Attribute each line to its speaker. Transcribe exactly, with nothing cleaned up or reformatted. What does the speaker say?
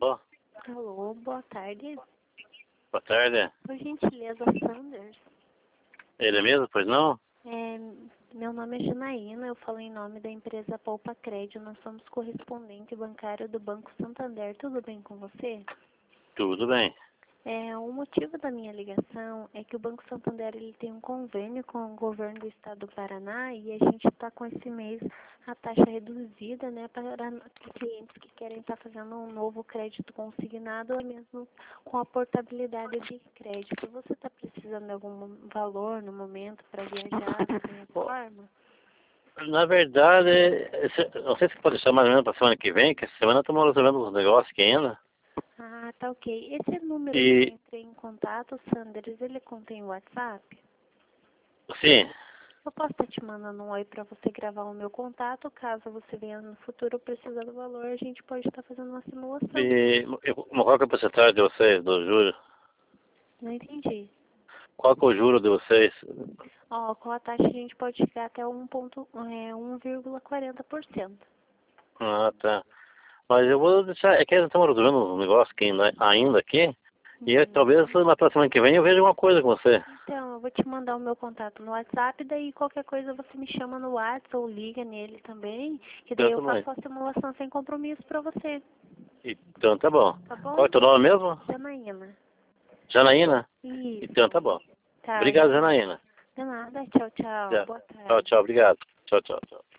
Speaker 1: Alô?
Speaker 2: Alô, boa tarde.
Speaker 1: Boa tarde.
Speaker 2: Por gentileza, Sanders.
Speaker 1: Ele mesmo, pois não?
Speaker 2: É, meu nome é Janaína, eu falo em nome da empresa Poupa Crédito. Nós somos correspondente bancário do Banco Santander. Tudo bem com você?
Speaker 1: Tudo bem.
Speaker 2: É, o motivo da minha ligação é que o Banco Santander ele tem um convênio com o governo do estado do Paraná e a gente está com esse mês a taxa reduzida, né, para clientes que querem estar fazendo um novo crédito consignado ou mesmo com a portabilidade de crédito. Você está precisando de algum valor no momento para viajar dessa forma?
Speaker 1: Na verdade, esse- não sei se pode deixar mais ou menos para semana que vem, que essa semana estamos resolvendo uns negócios aqui ainda.
Speaker 2: Ah, tá ok. Esse número que eu
Speaker 1: E,
Speaker 2: entrei em contato, Sanders, ele contém WhatsApp?
Speaker 1: sim,
Speaker 2: Eu posso estar te mandando um oi para você gravar o meu contato. Caso você venha no futuro precisar do valor, a gente pode estar fazendo uma simulação.
Speaker 1: e eu- qual que é a porcentagem de vocês, do juro?
Speaker 2: Não entendi.
Speaker 1: Qual que é o juro de vocês?
Speaker 2: Ó, com a taxa a gente pode chegar até um ponto, é, um vírgula quarenta por cento.
Speaker 1: Ah, tá. Mas eu vou deixar, é que nós estamos resolvendo uns negócios aqui ainda, ainda aqui, e aí,
Speaker 2: Uhum.
Speaker 1: talvez na próxima semana que vem eu veja alguma coisa com você.
Speaker 2: Então, eu vou te mandar o meu contato no WhatsApp, daí qualquer coisa você me chama no WhatsApp ou liga nele também, que daí
Speaker 1: Eu
Speaker 2: eu
Speaker 1: também.
Speaker 2: faço a simulação sem compromisso para você,
Speaker 1: Então tá bom.
Speaker 2: tá
Speaker 1: Qual é
Speaker 2: bom?
Speaker 1: o teu nome mesmo?
Speaker 2: Janaína.
Speaker 1: Janaína? Então tá
Speaker 2: Isso.
Speaker 1: bom.
Speaker 2: Tá,
Speaker 1: Obrigado,
Speaker 2: Janaína.
Speaker 1: Janaína.
Speaker 2: De nada, tchau, tchau.
Speaker 1: Já.
Speaker 2: Boa
Speaker 1: Tchau,
Speaker 2: tarde.
Speaker 1: tchau, obrigado. Tchau, tchau, tchau.